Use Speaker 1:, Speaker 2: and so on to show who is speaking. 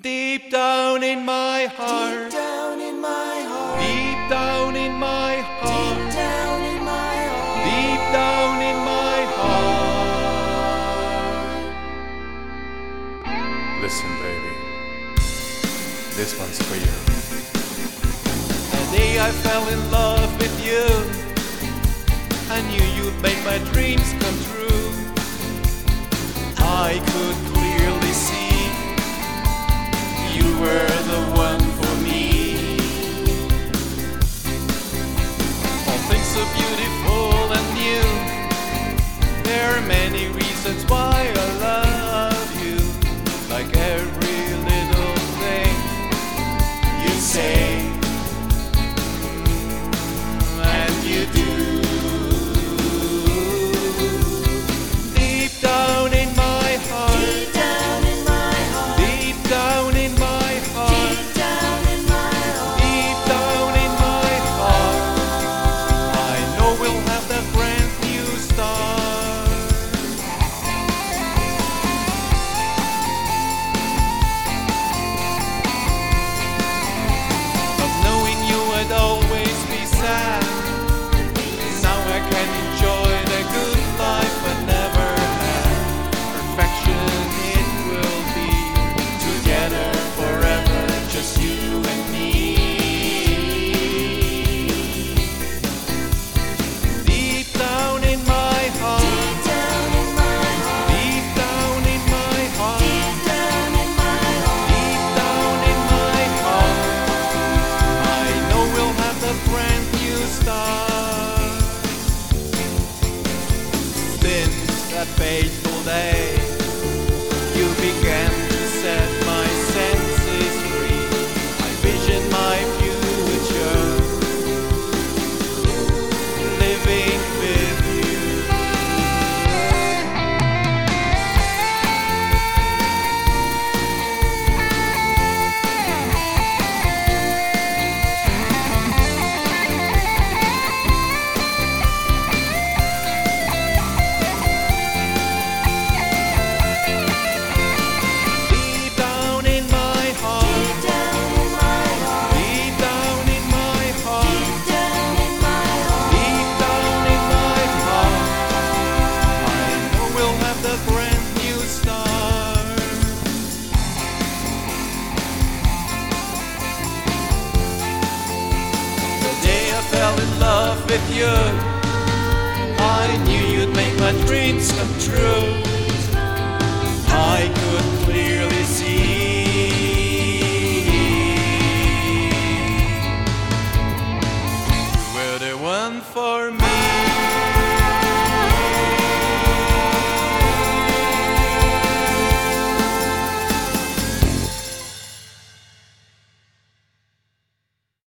Speaker 1: Deep down in my heart,
Speaker 2: deep down in my heart,
Speaker 1: deep down in my heart,
Speaker 2: deep down in my heart,
Speaker 1: deep down in my heart. Listen, baby, this one's for you. The day I fell in love with you, I knew you'd make my dreams come true. I could clearly see you were the one for me. All things so beautiful and new, there are many reasons why I love you. Like every little thing you say and you do. Deep down in my heart,
Speaker 2: deep down in my heart,
Speaker 1: deep down in my heart,
Speaker 2: deep down in my heart,
Speaker 1: deep down in my heart, I know we'll have that brand new start. But knowing you would always be sad, now I can enjoy the good life but never had. Perfection it will be, together forever, just you and me. Deep down in my heart,
Speaker 2: deep down in my heart,
Speaker 1: deep down in my heart,
Speaker 2: deep down in my heart,
Speaker 1: deep down in my heart, I know we'll have the brand new start. Since that fateful day, you began to set my senses free. I vision my future, living with you. Deep down in my heart,
Speaker 2: deep down in my heart,
Speaker 1: deep down in my heart,
Speaker 2: deep down in my heart,
Speaker 1: deep down in my heart, I know we'll have the brand new start. The day I fell in love with you, I knew you'd make my dreams come true.